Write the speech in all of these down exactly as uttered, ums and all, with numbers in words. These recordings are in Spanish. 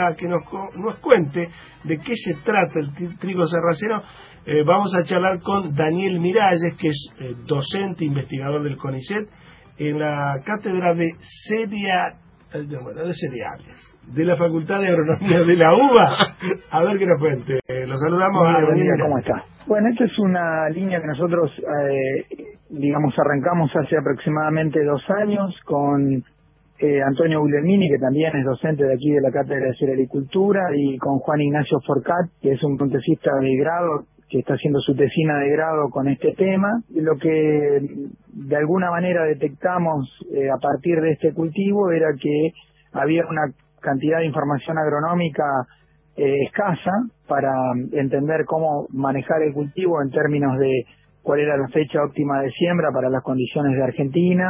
a que nos, nos cuente de qué se trata el trigo sarraceno, eh, vamos a charlar con Daniel Miralles, que es eh, docente, investigador del CONICET, en la cátedra de cereal, de, bueno, de cereales, de la Facultad de Agronomía de la UBA. A ver qué nos cuente. Eh, los saludamos a Daniel Daniel. ¿Cómo está? Bueno, esta es una línea que nosotros, eh, digamos, arrancamos hace aproximadamente dos años con eh, Antonio Guglielmini, que también es docente de aquí de la Cátedra de Cerealicultura, y con Juan Ignacio Forcat, que es un tesista de grado, que está haciendo su tesina de grado con este tema. Lo que de alguna manera detectamos eh, a partir de este cultivo era que había una cantidad de información agronómica eh, escasa para entender cómo manejar el cultivo en términos de cuál era la fecha óptima de siembra para las condiciones de Argentina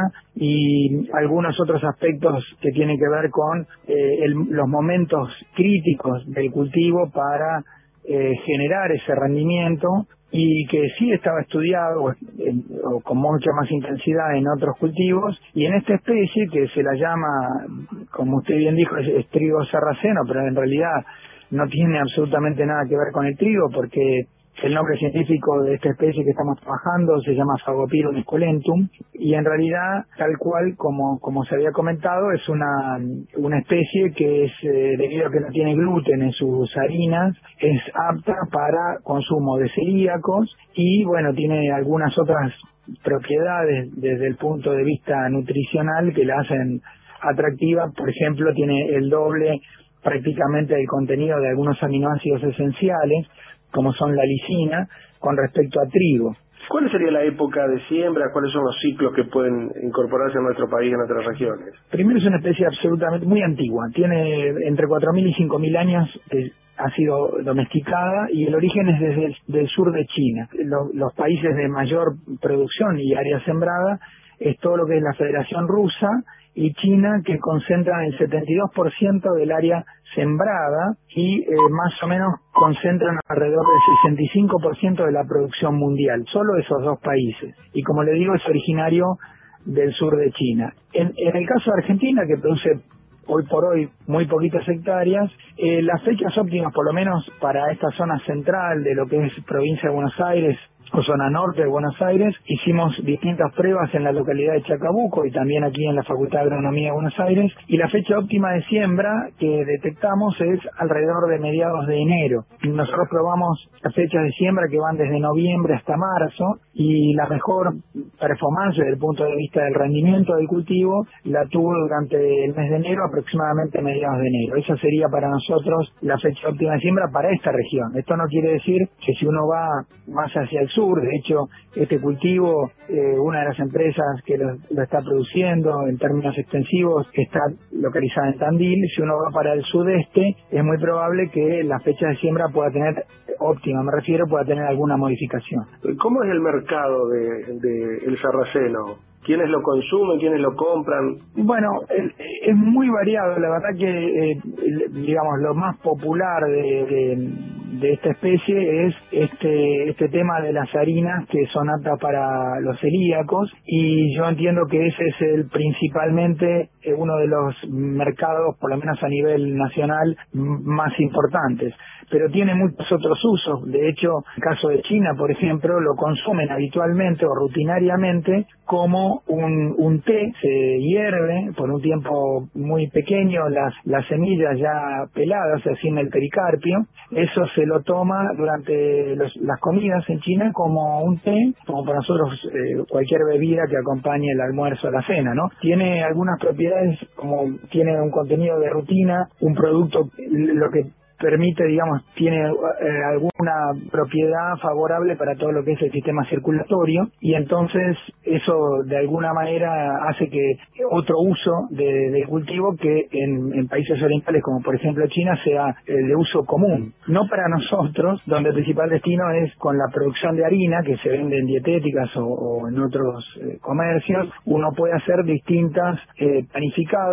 y algunos otros aspectos que tienen que ver con eh, el, los momentos críticos del cultivo para Eh, generar ese rendimiento, y que sí estaba estudiado o, eh, o con mucha más intensidad en otros cultivos, y en esta especie que se la llama, como usted bien dijo, es, es trigo sarraceno, pero en realidad no tiene absolutamente nada que ver con el trigo, porque el nombre científico de esta especie que estamos trabajando se llama Fagopirum esculentum, y en realidad, tal cual como como se había comentado, es una una especie que es, eh, debido a que no tiene gluten en sus harinas, es apta para consumo de celíacos, y bueno, tiene algunas otras propiedades desde el punto de vista nutricional que la hacen atractiva. Por ejemplo, tiene el doble prácticamente del contenido de algunos aminoácidos esenciales, como son la lisina, con respecto a trigo. ¿Cuál sería la época de siembra? ¿Cuáles son los ciclos que pueden incorporarse en nuestro país, en otras regiones? Primero, es una especie absolutamente muy antigua. Tiene entre cuatro mil y cinco mil años que ha sido domesticada, y el origen es desde el del sur de China. Los, los países de mayor producción y área sembrada es todo lo que es la Federación Rusa y China, que concentran el setenta y dos por ciento del área sembrada y eh, más o menos concentran alrededor del sesenta y cinco por ciento de la producción mundial, solo esos dos países. Y como le digo, es originario del sur de China. En, en el caso de Argentina, que produce hoy por hoy muy poquitas hectáreas, eh, las fechas óptimas, por lo menos para esta zona central de lo que es provincia de Buenos Aires o zona norte de Buenos Aires, hicimos distintas pruebas en la localidad de Chacabuco y también aquí en la Facultad de Agronomía de Buenos Aires, y la fecha óptima de siembra que detectamos es alrededor de mediados de enero. Nosotros probamos las fechas de siembra que van desde noviembre hasta marzo, y la mejor performance desde el punto de vista del rendimiento del cultivo la tuvo durante el mes de enero, aproximadamente mediados de enero. Esa sería para nosotros la fecha óptima de siembra para esta región. Esto no quiere decir que si uno va más hacia el sur, de hecho, este cultivo, eh, una de las empresas que lo, lo está produciendo en términos extensivos está localizada en Tandil. Si uno va para el sudeste, es muy probable que la fecha de siembra pueda tener, óptima me refiero, pueda tener alguna modificación. ¿Cómo es el mercado de, de el sarraceno? ¿Quiénes lo consumen? ¿Quiénes lo compran? Bueno, es, es muy variado. La verdad que, eh, digamos, lo más popular de, de, de esta especie es este este tema de las harinas que son aptas para los celíacos, y yo entiendo que ese es el principalmente eh, uno de los mercados, por lo menos a nivel nacional, m- más importantes. Pero tiene muchos otros usos. De hecho, en el caso de China, por ejemplo, lo consumen habitualmente o rutinariamente como un, un té. Se hierve por un tiempo muy pequeño las, las semillas ya peladas, así en el pericarpio. Eso se lo toma durante los, las comidas en China como un té, como para nosotros eh, cualquier bebida que acompañe el almuerzo o la cena, ¿no? Tiene algunas propiedades, como tiene un contenido de rutina, un producto, lo que permite, digamos, tiene eh, alguna propiedad favorable para todo lo que es el sistema circulatorio, y entonces eso de alguna manera hace que otro uso de, de cultivo que en, en países orientales como por ejemplo China sea eh, de uso común. No para nosotros, donde el principal destino es con la producción de harina que se vende en dietéticas o, o en otros eh, comercios. Uno puede hacer distintas eh, panificados,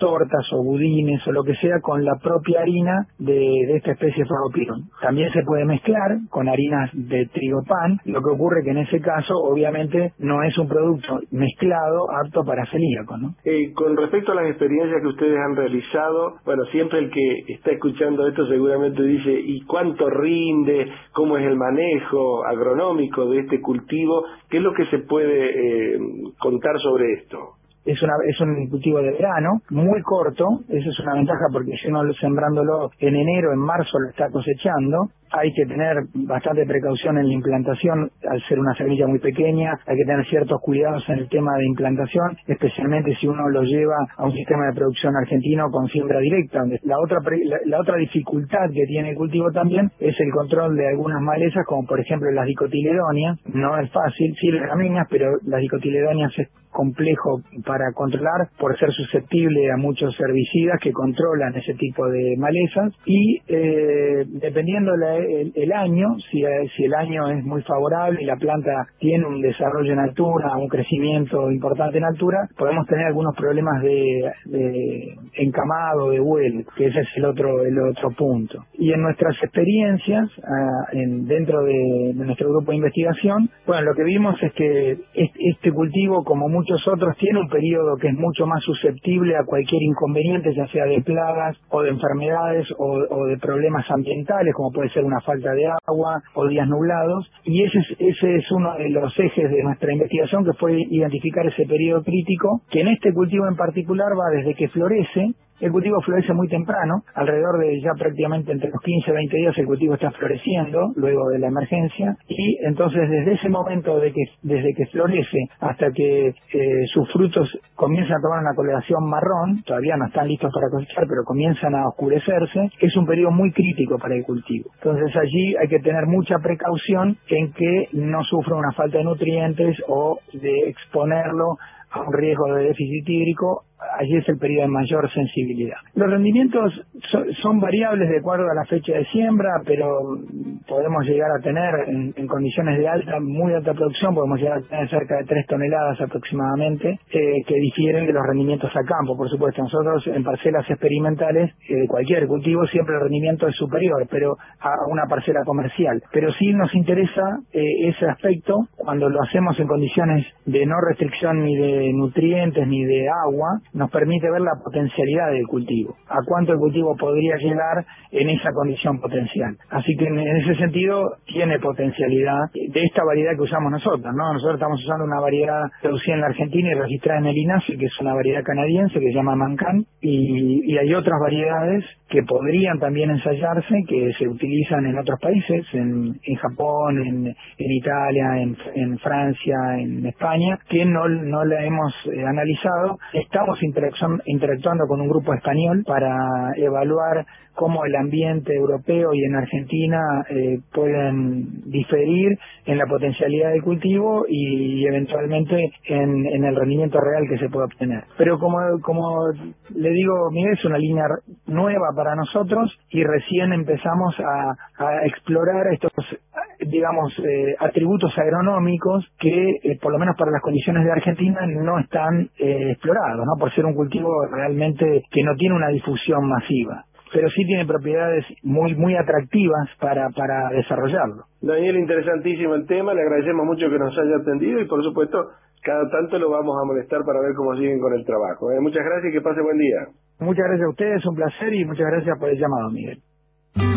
tortas o budines o lo que sea con la propia harina de, de esta especie de Fagopirum. También se puede mezclar con harinas de trigo pan, lo que ocurre que en ese caso obviamente no es un producto mezclado apto para celíacos, ¿no? Eh, con respecto a las experiencias que ustedes han realizado, bueno, siempre el que está escuchando esto seguramente dice, ¿y cuánto rinde? ¿Cómo es el manejo agronómico de este cultivo? ¿Qué es lo que se puede eh, contar sobre esto? Es, una, es un cultivo de verano, muy corto, eso es una ventaja porque si uno sembrándolo en enero, en marzo lo está cosechando. Hay que tener bastante precaución en la implantación, al ser una semilla muy pequeña, hay que tener ciertos cuidados en el tema de implantación, especialmente si uno lo lleva a un sistema de producción argentino con siembra directa. Donde la otra la, la otra dificultad que tiene el cultivo también es el control de algunas malezas, como por ejemplo las dicotiledonias. No es fácil, sí las gramíneas, pero las dicotiledonias es complejo para controlar por ser susceptible a muchos herbicidas que controlan ese tipo de malezas y eh, dependiendo la, el, el año, si, si el año es muy favorable y la planta tiene un desarrollo en altura, un crecimiento importante en altura, podemos tener algunos problemas de, de encamado, de vuelo, que ese es el otro el otro punto. Y en nuestras experiencias, uh, en, dentro de, de nuestro grupo de investigación, bueno, lo que vimos es que este, este cultivo, como muchos otros, tiene un periodo que es mucho más susceptible a cualquier inconveniente, ya sea de plagas o de enfermedades o, o de problemas ambientales, como puede ser una falta de agua o días nublados, y ese es, ese es uno de los ejes de nuestra investigación, que fue identificar ese periodo crítico, que en este cultivo en particular va desde que florece. El cultivo florece muy temprano, alrededor de ya prácticamente entre los quince y veinte días el cultivo está floreciendo, luego de la emergencia, y entonces desde ese momento, de que desde que florece hasta que eh, sus frutos comienzan a tomar una coloración marrón, todavía no están listos para cosechar, pero comienzan a oscurecerse, es un periodo muy crítico para el cultivo. Entonces allí hay que tener mucha precaución en que no sufra una falta de nutrientes o de exponerlo a un riesgo de déficit hídrico. Allí es el periodo de mayor sensibilidad. Los rendimientos so, son variables de acuerdo a la fecha de siembra, pero podemos llegar a tener en, en condiciones de alta, muy alta producción, podemos llegar a tener cerca de tres toneladas aproximadamente, eh, que difieren de los rendimientos a campo. Por supuesto, nosotros en parcelas experimentales, eh, de cualquier cultivo, siempre el rendimiento es superior, pero a una parcela comercial. Pero sí nos interesa eh, ese aspecto cuando lo hacemos en condiciones de no restricción ni de nutrientes ni de agua. Nos permite ver la potencialidad del cultivo, a cuánto el cultivo podría llegar en esa condición potencial. Así que en ese sentido tiene potencialidad de esta variedad que usamos nosotros, ¿no? Nosotros estamos usando una variedad producida en la Argentina y registrada en el INASE, que es una variedad canadiense que se llama Mancan, y, y hay otras variedades que podrían también ensayarse, que se utilizan en otros países, en, en Japón, en, en Italia, en, en Francia, en España, que no, no la hemos eh, analizado. Estamos interactuando con un grupo español para evaluar cómo el ambiente europeo y en Argentina eh, pueden diferir en la potencialidad del cultivo y eventualmente en, en el rendimiento real que se puede obtener. Pero como, como le digo, Miguel, es una línea nueva para nosotros y recién empezamos a, a explorar estos, digamos, eh, atributos agronómicos que, eh, por lo menos para las condiciones de Argentina, no están eh, explorados, ¿no? Por ser un cultivo realmente que no tiene una difusión masiva, pero sí tiene propiedades muy muy atractivas para, para desarrollarlo. Daniel, interesantísimo el tema, le agradecemos mucho que nos haya atendido y por supuesto cada tanto lo vamos a molestar para ver cómo siguen con el trabajo. ¿eh? Muchas gracias y que pase buen día. Muchas gracias a ustedes, un placer y muchas gracias por el llamado, Miguel.